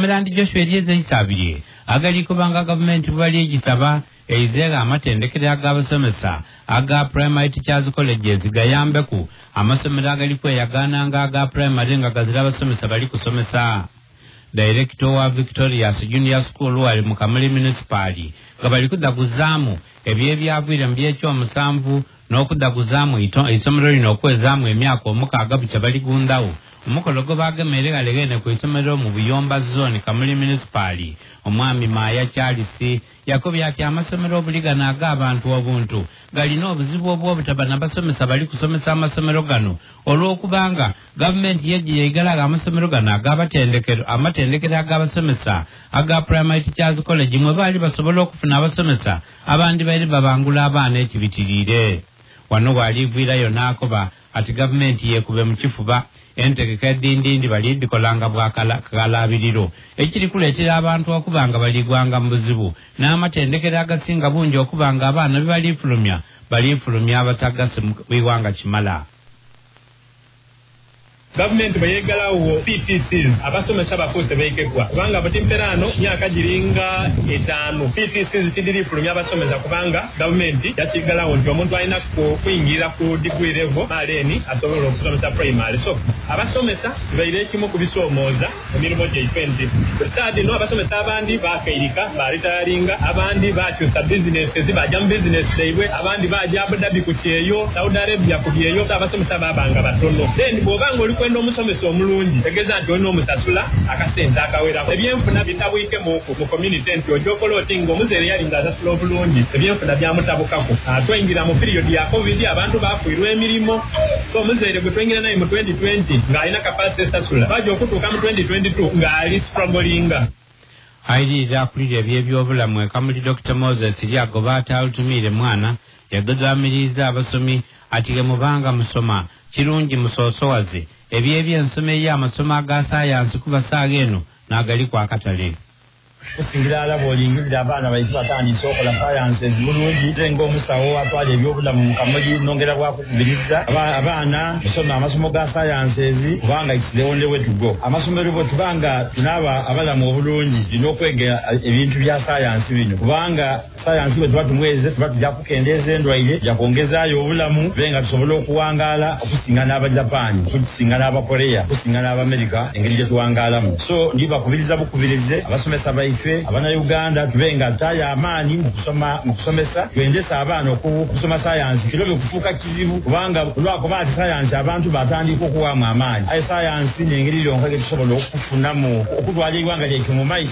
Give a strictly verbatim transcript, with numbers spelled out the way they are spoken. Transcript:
Fumirandi Joshua Elieza isabiriye agali kubanga gavumenti bwali egisaba eizera amatendekero ag'abasomesa aga primary teachers colleges gayambeku amasomero agali kweyagananga aga primary nga gazira abasomesa bali kusomesa. Director wa Victoria's Junior School wali mu Kamuli Municipality gabali kudaguzamu ebye byavira mbyekyo musanvu n'okudaguzamu isomero lino okwezaamu emyaka omukaaga bukya bali gundawo. Umukolo go bagemere galegene ku isomero mu Buyomba zone Kamuli Municipality omwami Maya Charles yakobya ati amasomero obuligana aga abantu obuntu galina obuzibu obw'obutabana basomesa bali kusomesa amasomero gano olw'okubanga gavumenti yegiye igalaga amasomero gano agabatendekero amatendekero ag'abasomesa aga primary teachers college mwe bali basobola okufuna abasomesa abandi bali babangula abaana ekibitirire. Wano walivirayo n'akoba ati gavumenti yekube mu kifuba entegeka eddindindi bali bikolanga bwakalabiriro ekiri kuleetera abantu okubanga baligwanga mu buzibu n'amatendekero agasinga bungi okubanga abaana bebalifulumya balifulumya abatagase mu biwanga kimala. Government bayegalawo P T Cs abasomesa bafuuse beekebwa kubanga batimperano myaka giringa etaano P T Cs tidiri fulumya abasomesa kubanga government yakigalawo nti omuntu alina kuyingira ku degree level maleni asobola okusomesa primary. So abasomesa baire ekimu kubisoomooza emirimu gy'eifendi kutadi no abasomesa abandi bakairika baritaringa abandi bakyusa businesses bajja mu business leibwe abandi bajja Abu Dhabi ku kyeyo Saudi Arabia ku kyeyo abasomesa babanga batono then bobanga oli kwenda omusomesa omulungi tegeza nti olina omusasula akasente akawera ebyenfuna bitabwike mu community nti ojokola oti ng'omuzeere yalinga asasula obulungi ebyenfuna byamutabukako. Twayingira mu period ya covid abantu bafuirwa emirimu so omuzeere gwe twayingira naye mu twenty twenty ng'alina kapasite esasula bajja okutuuka mu twenty twenty-two ng'ali strugglinga. Ayirira akulira eby'ebyobulamu ekamuli Doctor Moses lyagoba ataalutumire mwana yagadaamiriza abasomi ati ge mubanga musoma kirungi musoosowaze eby'ebyensoma ey'amasomo aga saayansi kuba saaga eno n'agali ku akatale. Singira alabo olingirira abaana baitu batandise okola science bulungi tengo omusawo atwala ebyobulamu mu Kamuli nongera bwakukubiriza abaana kusoma amasomo ga sciences kubanga it's the only way to go. Amasomero bo tubanga tunaba abalamu obulungi dino okwegera ebintu bya science bino kubanga science bwe tuba tumweze tuba tujja kukendeeza endwaire ya kuongezayo obulamu benga tusobola okuwangala okusinga n'aba Japan okusinga n'aba Korea okusinga n'aba America engeri gye tuwangalamu. So ndiba kubiriza bukubirize abasomesa bai abana Uganda tubenga taya amani mukusoma mukusomesa twendesa abaana okusoma science kirobe kufuka kizibu kubanga lwako bati science abantu batandika okuwamu amani ai science n'engeri yonka ge tusobola okufunamu okutwala igwanga ly'ekyo mu